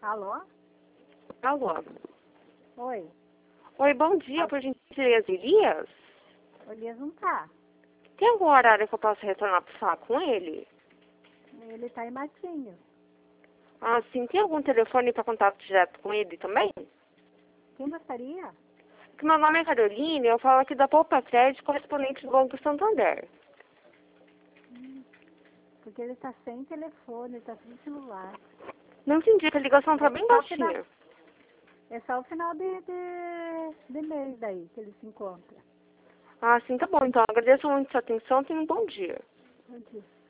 Alô? Alô. Oi. Oi, bom dia, por gentileza, Elias? O Elias não tá. Tem algum horário que eu possa retornar para falar com ele? Ele tá em Matinhos. Ah, sim. Tem algum telefone para contato direto com ele também? Quem gostaria? Que meu nome é Carolina e eu falo aqui da Poupa Crédito, correspondente do Banco Santander. Porque ele tá sem telefone, ele tá sem celular. Não entendi, que a ligação tá bem Só o final, baixinha. é só o final de mês daí que ele se encontra. Ah, sim, tá bom. Então, agradeço muito a sua atenção. Tenha um bom dia. Bom dia.